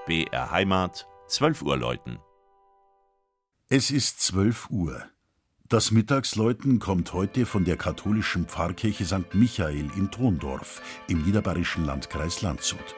BR Heimat, 12 Uhr läuten. Es ist 12 Uhr. Das Mittagsläuten kommt heute von der katholischen Pfarrkirche St. Michael in Thondorf im niederbayerischen Landkreis Landshut.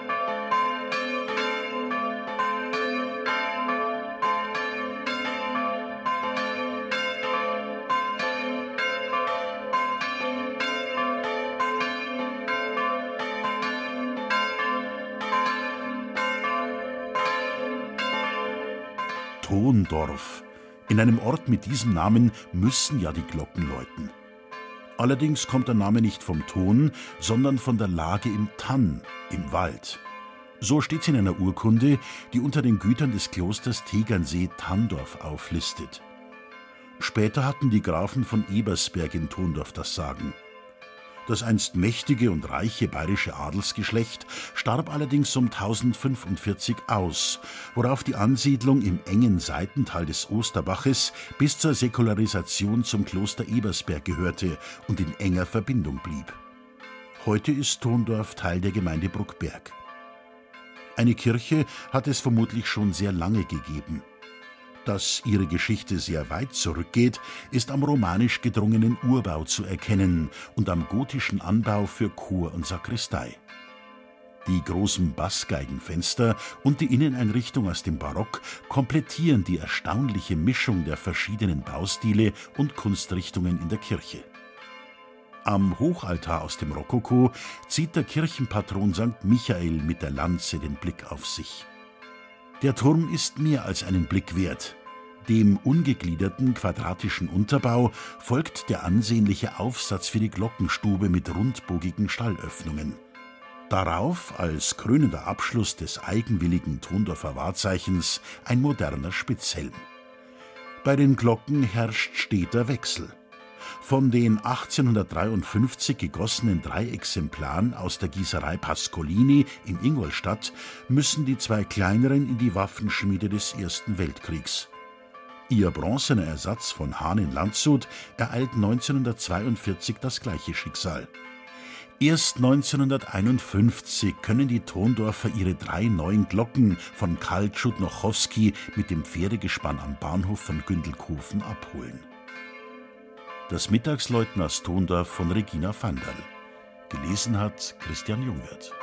Thondorf. In einem Ort mit diesem Namen müssen ja die Glocken läuten. Allerdings kommt der Name nicht vom Ton, sondern von der Lage im Tann, im Wald. So steht es in einer Urkunde, die unter den Gütern des Klosters Tegernsee-Thanndorf auflistet. Später hatten die Grafen von Ebersberg in Thondorf das Sagen. Das einst mächtige und reiche bayerische Adelsgeschlecht starb allerdings um 1045 aus, worauf die Ansiedlung im engen Seitental des Osterbaches bis zur Säkularisation zum Kloster Ebersberg gehörte und in enger Verbindung blieb. Heute ist Thondorf Teil der Gemeinde Bruckberg. Eine Kirche hat es vermutlich schon sehr lange gegeben. Dass ihre Geschichte sehr weit zurückgeht, ist am romanisch gedrungenen Urbau zu erkennen und am gotischen Anbau für Chor und Sakristei. Die großen Bassgeigenfenster und die Inneneinrichtung aus dem Barock komplettieren die erstaunliche Mischung der verschiedenen Baustile und Kunstrichtungen in der Kirche. Am Hochaltar aus dem Rokoko zieht der Kirchenpatron St. Michael mit der Lanze den Blick auf sich. Der Turm ist mehr als einen Blick wert. Dem ungegliederten quadratischen Unterbau folgt der ansehnliche Aufsatz für die Glockenstube mit rundbogigen Stallöffnungen. Darauf, als krönender Abschluss des eigenwilligen Thondorfer Wahrzeichens, ein moderner Spitzhelm. Bei den Glocken herrscht steter Wechsel. Von den 1853 gegossenen 3 Exemplaren aus der Gießerei Pascolini in Ingolstadt müssen die 2 kleineren in die Waffenschmiede des Ersten Weltkriegs. Ihr bronzener Ersatz von Hahn in Landshut ereilt 1942 das gleiche Schicksal. Erst 1951 können die Thondorfer ihre 3 neuen Glocken von Karl Tschudnochowski mit dem Pferdegespann am Bahnhof von Gündelkofen abholen. Das Mittagsläuten aus Thondorf von Regina Vandal. Gelesen hat Christian Jungwirth.